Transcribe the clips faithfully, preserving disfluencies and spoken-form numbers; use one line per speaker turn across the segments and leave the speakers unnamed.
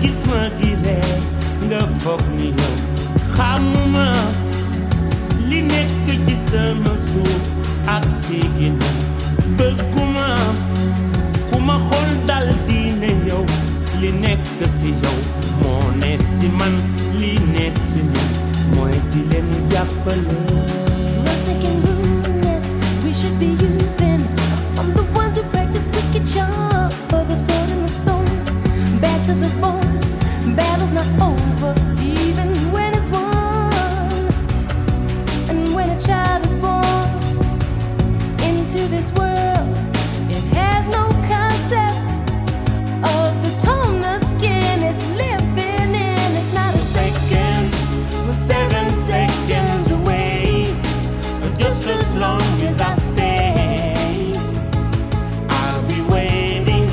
gis ma di ree nga foog ni yow xamuma li nekk ci sama suuf ak sigina bëgguma ku ma xool dal di ne yow li nekk si yow moo ne si man li ne si man mooy di leen jàppale.
Nothing can ruin this. We should be using. I'm the ones who practice wicked charm for the sword and the stone. Bad to the bone. Battle's not over even when it's won. And when a child is born into this world, it has no concept of the tone the skin is living in. It's not a second, we're seven seconds away. Just as long as I stay, I'll be waiting.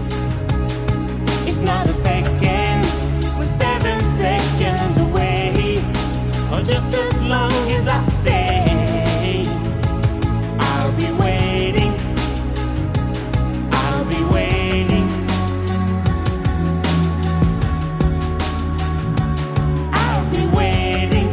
It's not a second, we're seven seconds away. Or just as long as I stay, I'll be waiting. I'll be waiting. I'll be waiting.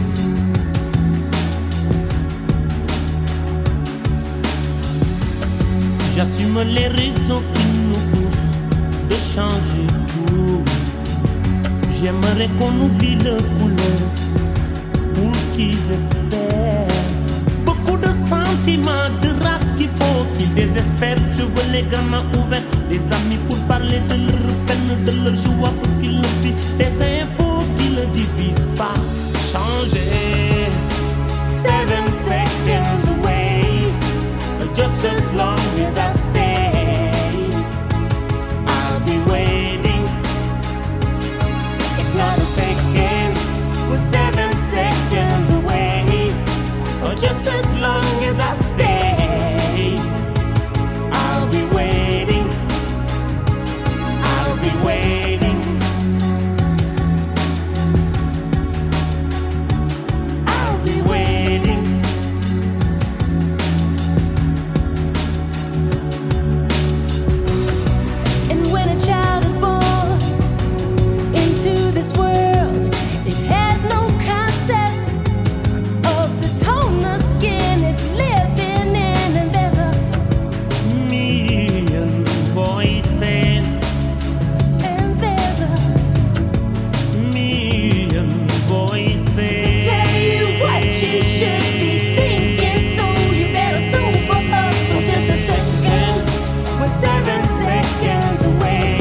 J'assume les raisons qui nous poussent de changer tout. J'aimerais qu'on oublie le couleur pour qu'ils espèrent. Beaucoup de sentiments, de race qu'il faut qu'ils désespèrent. Je veux les gamins ouverts, les amis pour parler de leur peine, de leur joie pour qu'ils le vivent. Des infos qui ne divisent pas. Changer. Seven seconds away. Just as long as I stay, I'll be waiting. It's not a second, we're seven seconds away. Or just as long as I stay, I'll be waiting. I'll be waiting. I'll be waiting.
And when a child is born into this world, it has no concept of the tone the skin is living in. And there's a,
Million voices,
and there's a
million voices.
tell you what you should be thinking. So you better sober up for just a second. We're seven seconds away.